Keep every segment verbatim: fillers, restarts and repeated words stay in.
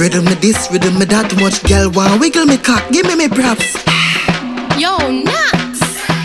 Rhythm me this, rhythm me that. Too much girl want wiggle me cock. Give me me props. Yo, nuts.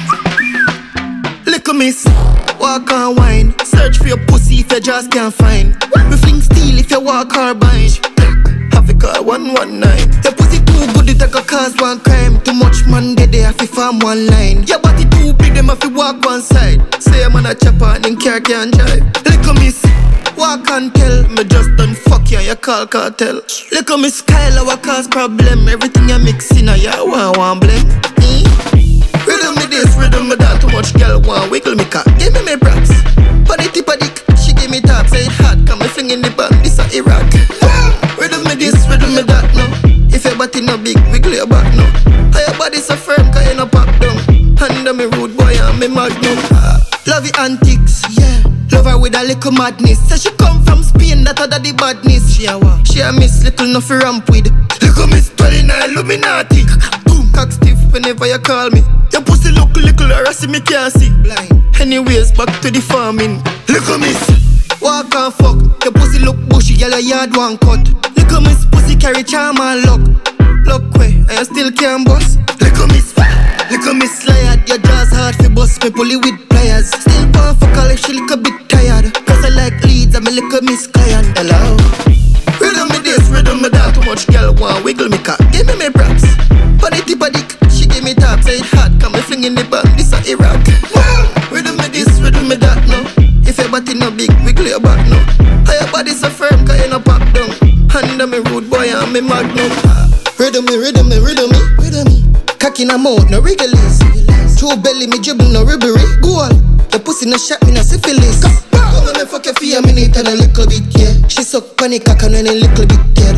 Little miss, walk and wine. Search for your pussy if you just can't find. Me fling steel if you walk or bind. Have a call one one nine. Your pussy too good, it a cause one crime. Too much man dead, they have to farm one line. Your body too big, them have to walk one side. Say I'm on a chopper and then car can't drive. Little miss, walk and tell. Me just done fuck you, you call cartel. Little miss Kyle, what cause problem? Everything you mix in, you want one blame. Eh? Rhythm me this, rhythm me that. Too much girl want wiggle me cock. Give me me props. On the tip of dick, she give me top. Say it hot, come me fling in the band. This a Iraq. Rhythm me this, rhythm me that now. If your body no big, wiggle your back now. How your body so firm, cause you no pop down. Under me rude boy and me magnum. Love your antics, yeah. Love her with a little madness. Say she come from Spain, that other the badness. She a what? She a miss little no fi ramp with. Little miss twenty-nine, Illuminati. Boom, cock stiff whenever you call me. Your pussy look little, or I see me can't see. Blind. Anyways, back to the farming. Little miss, walk and fuck. Your pussy look bushy, girl your yard one cut. Little miss, pussy carry charm and luck. Look way, and you still can't bust. Little miss, little miss liar. Your jaw's hard fi bust, me pull it with pliers. Still want fuck her if she look a bit tired. Cause I like leads, I'm a little miss client. Hello. Rhythm me this, rhythm me that. Too much girl want wiggle me cock. Give me me props. On the tip of dick, she give me top. Say it hot, come me fling in the band. This a Iraq. Rhythm me this, rhythm me that now. If your body no big, wiggle your back now. How your body so firm, cause you no pop down. Under me rude boy and me magnum. Rhythm me, rhythm me, rhythm me, rhythm me. Cock in a mouth, no wriggles. True belly, me dribble, no ribbery. Go on, your pussy no shot, me no syphilis. Come on, me fuck you for a minute and a little bit, yeah. She suck panic cock and then a little bit, yeah.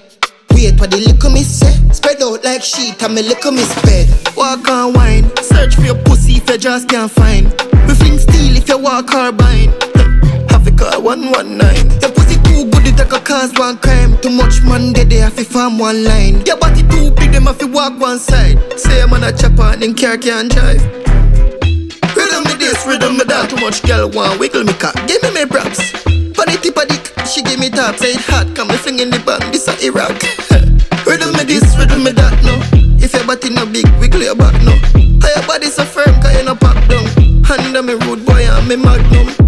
Wait for the little miss, say. Spread out like sheet and me little miss bed. Walk and wine, search for your pussy if you just can't find. Me fling steel if you walk or bind. Have a call one one nine. Your pussy too good, it a cause one crime. Too much man dead, they have to farm one line. Your body too big, them have to walk one side. Say I'm on a chopper and then car can't drive. Rhythm me this, rhythm me that. Too much girl want wiggle me cock. Give me me props. On the tip of dick, she give me top. Say it hot, come me fling in the band. This a Iraq. Rhythm me this, rhythm me that now. If your body no big, wiggle your back now. How your body so firm, cause you no pop down. Under me rude boy and me magnum.